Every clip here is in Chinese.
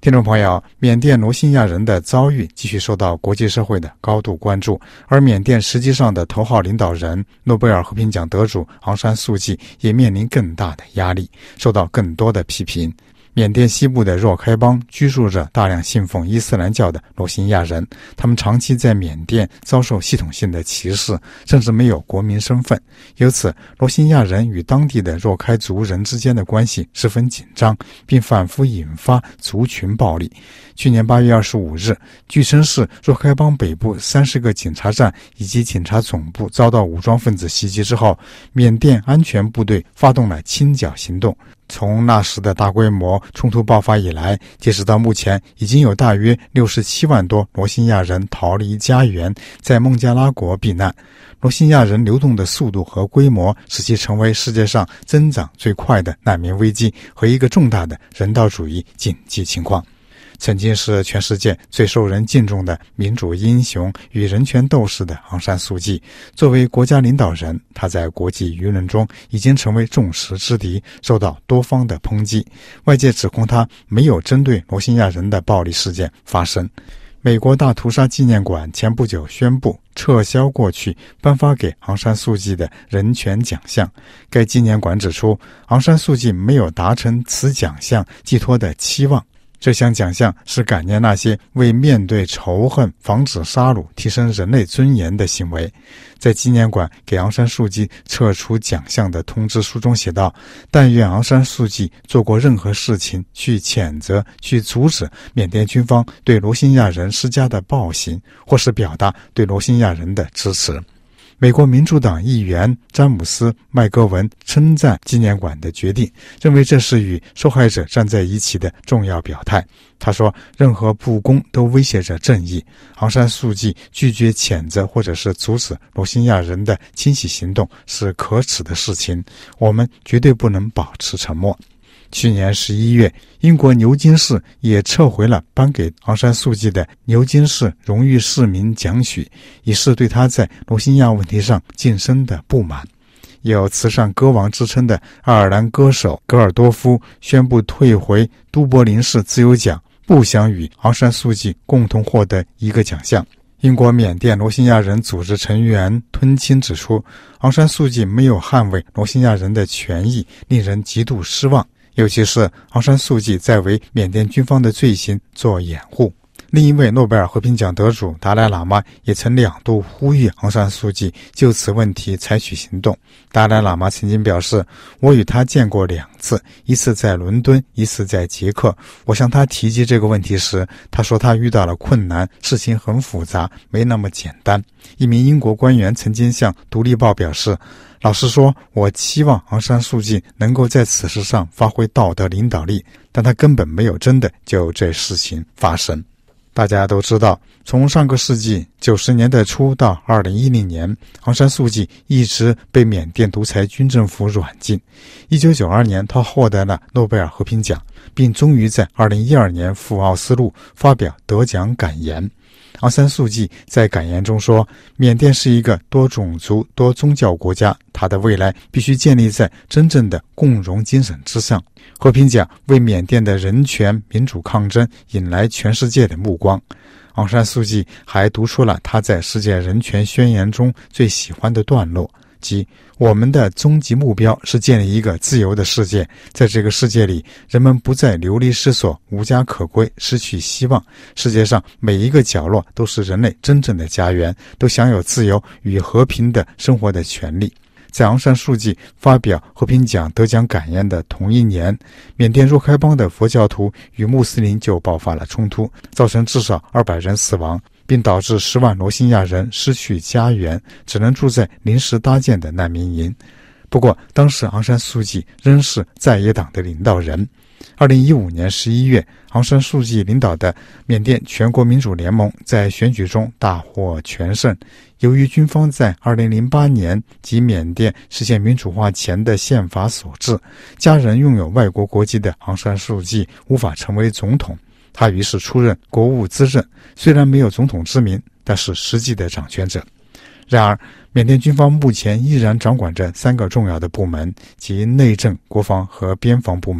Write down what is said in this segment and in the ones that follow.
听众朋友，缅甸罗兴亚人的遭遇继续受到国际社会的高度关注，而缅甸实际上的头号领导人诺贝尔和平奖得主昂山素季也面临更大的压力，受到更多的批评。缅甸西部的若开邦居住着大量信奉伊斯兰教的罗兴亚人，他们长期在缅甸遭受系统性的歧视，甚至没有国民身份。由此，罗兴亚人与当地的若开族人之间的关系十分紧张，并反复引发族群暴力。去年8月25日，据称是若开邦北部30个警察站以及警察总部遭到武装分子袭击之后，缅甸安全部队发动了清剿行动。从那时的大规模冲突爆发以来，截止到目前，已经有大约67万多罗兴亚人逃离家园，在孟加拉国避难。罗兴亚人流动的速度和规模使其成为世界上增长最快的难民危机和一个重大的人道主义紧急情况。曾经是全世界最受人敬重的民主英雄与人权斗士的昂山素季，作为国家领导人，他在国际舆论中已经成为众矢之的，受到多方的抨击。外界指控他没有针对罗兴亚人的暴力事件发声。美国大屠杀纪念馆前不久宣布撤销过去颁发给昂山素季的人权奖项。该纪念馆指出，昂山素季没有达成此奖项寄托的期望。这项奖项是感念那些为面对仇恨、防止杀戮、提升人类尊严的行为。在纪念馆给昂山素季撤除奖项的通知书中写道：但愿昂山素季做过任何事情去谴责、去阻止缅甸军方对罗兴亚人施加的暴行，或是表达对罗兴亚人的支持。美国民主党议员詹姆斯·麦戈文称赞纪念馆的决定，认为这是与受害者站在一起的重要表态。他说，任何不公都威胁着正义。昂山素季拒绝谴责或者是阻止罗兴亚人的清洗行动是可耻的事情，我们绝对不能保持沉默。去年11月，英国牛津市也撤回了颁给昂山素季的牛津市荣誉市民奖许，以示对他在罗兴亚问题上晋升的不满。有慈善歌王之称的爱尔兰歌手格尔多夫宣布退回都柏林市自由奖，不想与昂山素季共同获得一个奖项。英国缅甸罗兴亚人组织成员吞钦指出，昂山素季没有捍卫罗兴亚人的权益，令人极度失望。尤其是昂山素季在为缅甸军方的罪行做掩护。另一位诺贝尔和平奖得主达赖喇嘛也曾2度呼吁昂山素季就此问题采取行动。达赖喇嘛曾经表示，我与他见过2次，一次在伦敦，一次在捷克。我向他提及这个问题时，他说他遇到了困难，事情很复杂，没那么简单。一名英国官员曾经向独立报表示，老实说，我期望昂山素季能够在此事上发挥道德领导力，但他根本没有真的就这事情发生。大家都知道，从上个世纪90年代初到2010年，昂山素季一直被缅甸独裁军政府软禁。1992年，他获得了诺贝尔和平奖，并终于在2012年赴奥斯陆发表得奖感言。昂山素季在感言中说，缅甸是一个多种族、多宗教国家，它的未来必须建立在真正的共荣精神之上。和平奖为缅甸的人权民主抗争引来全世界的目光。昂山素季还读出了他在世界人权宣言中最喜欢的段落，即我们的终极目标是建立一个自由的世界，在这个世界里，人们不再流离失所、无家可归、失去希望。世界上每一个角落都是人类真正的家园，都享有自由与和平的生活的权利。在昂山素季发表和平奖得奖感言的同一年，缅甸若开邦的佛教徒与穆斯林就爆发了冲突，造成至少200人死亡，并导致10万罗兴亚人失去家园，只能住在临时搭建的难民营。不过，当时昂山素季仍是在野党的领导人。2015年11月，昂山素季领导的缅甸全国民主联盟在选举中大获全胜。由于军方在2008年及缅甸实现民主化前的宪法所致，家人拥有外国国籍的昂山素季无法成为总统，他于是出任国务资政，虽然没有总统之名，但是实际的掌权者。然而，缅甸军方目前依然掌管着3个重要的部门，即内政、国防和边防部门。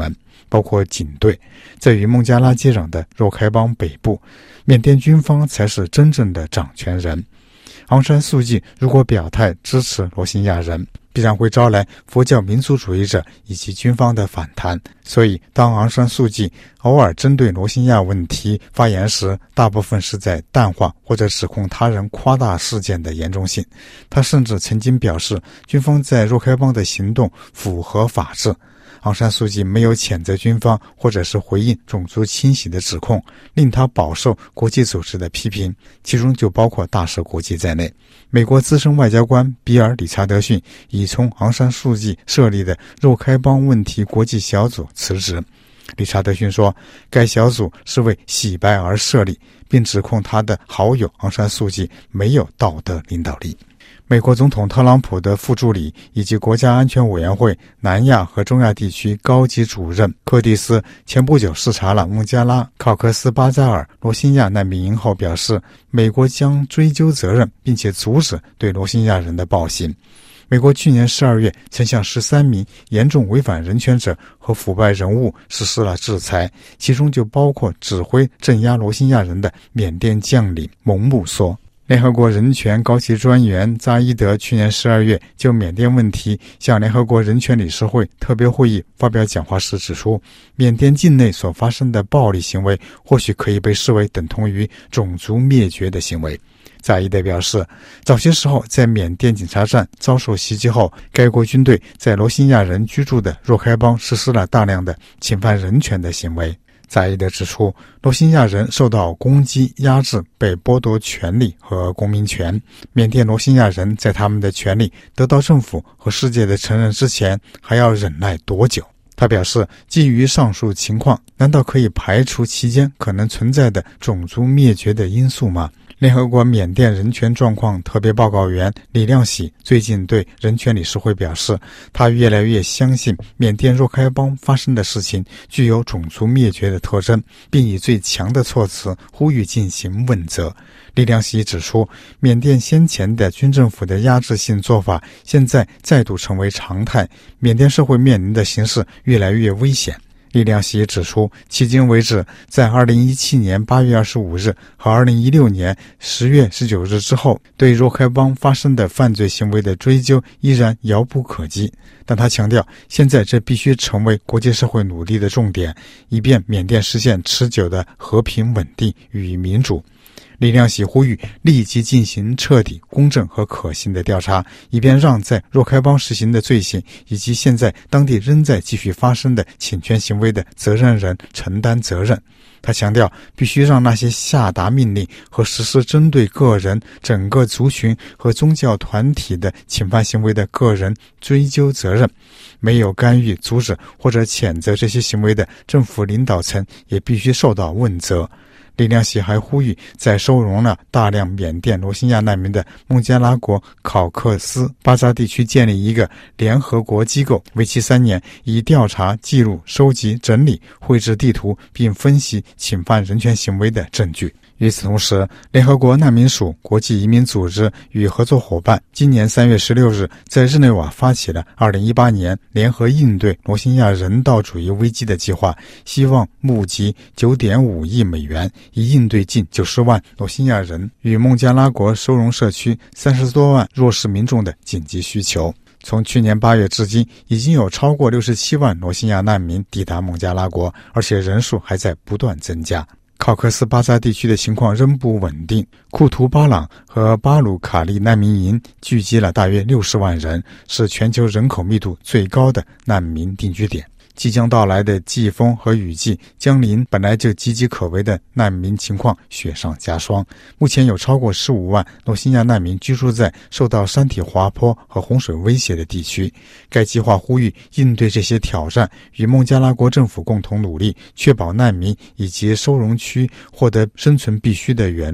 包括警队，在与孟加拉接壤的若开邦北部，缅甸军方才是真正的掌权人。昂山素季如果表态支持罗兴亚人，必然会招来佛教民族主义者以及军方的反弹。所以当昂山素季偶尔针对罗兴亚问题发言时，大部分是在淡化或者指控他人夸大事件的严重性。他甚至曾经表示，军方在若开邦的行动符合法治。昂山素季没有谴责军方或者是回应种族清洗的指控，令他饱受国际组织的批评，其中就包括大使国际在内。美国资深外交官比尔·理查德逊已从昂山素季设立的若开邦问题国际小组辞职。理查德逊说，该小组是为洗白而设立，并指控他的好友昂山素季没有道德领导力。美国总统特朗普的副助理以及国家安全委员会南亚和中亚地区高级主任柯蒂斯前不久视察了孟加拉考克斯巴扎尔罗兴亚难民营后表示，美国将追究责任，并且阻止对罗兴亚人的暴行。美国去年12月曾向13名严重违反人权者和腐败人物实施了制裁，其中就包括指挥镇压罗兴亚人的缅甸将领蒙穆梭。联合国人权高级专员扎伊德去年12月就缅甸问题向联合国人权理事会特别会议发表讲话时指出，缅甸境内所发生的暴力行为或许可以被视为等同于种族灭绝的行为。扎伊德表示，早些时候在缅甸检查站遭受袭击后，该国军队在罗兴亚人居住的若开邦实施了大量的侵犯人权的行为。扎伊德指出，罗兴亚人受到攻击、压制，被剥夺权利和公民权。缅甸罗兴亚人在他们的权利得到政府和世界的承认之前，还要忍耐多久？他表示，基于上述情况，难道可以排除其间可能存在的种族灭绝的因素吗？联合国缅甸人权状况特别报告员李亮喜最近对人权理事会表示，他越来越相信缅甸若开邦发生的事情具有种族灭绝的特征，并以最强的措辞呼吁进行问责。李亮喜指出，缅甸先前的军政府的压制性做法现在再度成为常态，缅甸社会面临的形势越来越危险。李亮喜指出，迄今为止，在2017年8月25日和2016年10月19日之后，对若开邦发生的犯罪行为的追究依然遥不可及。但他强调，现在这必须成为国际社会努力的重点，以便缅甸实现持久的和平稳定与民主。李亮喜呼吁立即进行彻底、公正和可信的调查，以便让在若开邦实行的罪行以及现在当地仍在继续发生的侵权行为的责任人承担责任。他强调，必须让那些下达命令和实施针对个人、整个族群和宗教团体的侵犯行为的个人追究责任。没有干预、阻止或者谴责这些行为的政府领导层也必须受到问责。李亮喜还呼吁，在收容了大量缅甸罗兴亚难民的孟加拉国考克斯巴扎地区建立一个联合国机构，为期3年，以调查、记录、收集、整理、绘制地图，并分析侵犯人权行为的证据。与此同时，联合国难民署、国际移民组织与合作伙伴今年3月16日在日内瓦发起了2018年联合应对罗兴亚人道主义危机的计划，希望募集9.5亿美元，以应对近90万罗兴亚人与孟加拉国收容社区30多万弱势民众的紧急需求。从去年8月至今，已经有超过67万罗兴亚难民抵达孟加拉国，而且人数还在不断增加。考克斯巴扎地区的情况仍不稳定，库图巴朗和巴鲁卡利难民营聚集了大约60万人，是全球人口密度最高的难民定居点。即将到来的季风和雨季将令本来就岌岌可危的难民情况雪上加霜。目前有超过15万罗兴亚难民居住在受到山体滑坡和洪水威胁的地区。该计划呼吁应对这些挑战，与孟加拉国政府共同努力，确保难民以及收容区获得生存必需的援助、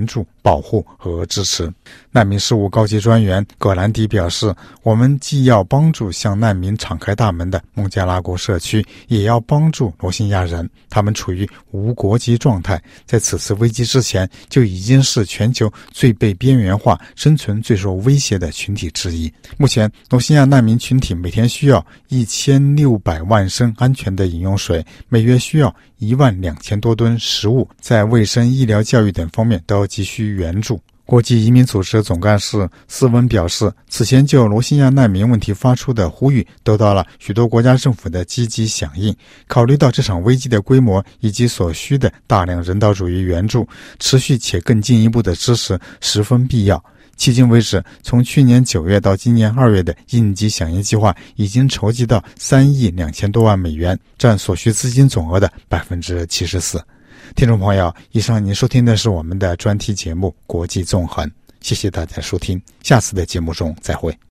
保护和支持。难民事务高级专员葛兰迪表示，我们既要帮助向难民敞开大门的孟加拉国社区，也要帮助罗兴亚人，他们处于无国籍状态，在此次危机之前就已经是全球最被边缘化、生存最受威胁的群体之一。目前罗兴亚难民群体每天需要1600万升安全的饮用水，每月需要12000多吨食物，在卫生、医疗、教育等方面都急需援助。国际移民组织总干事斯文表示，此前就罗兴亚难民问题发出的呼吁得到了许多国家政府的积极响应。考虑到这场危机的规模以及所需的大量人道主义援助，持续且更进一步的支持十分必要。迄今为止，从去年9月到今年2月的应急响应计划已经筹集到3亿2000多万美元，占所需资金总额的74%。听众朋友，以上您收听的是我们的专题节目《国际纵横》，谢谢大家收听，下次的节目中再会。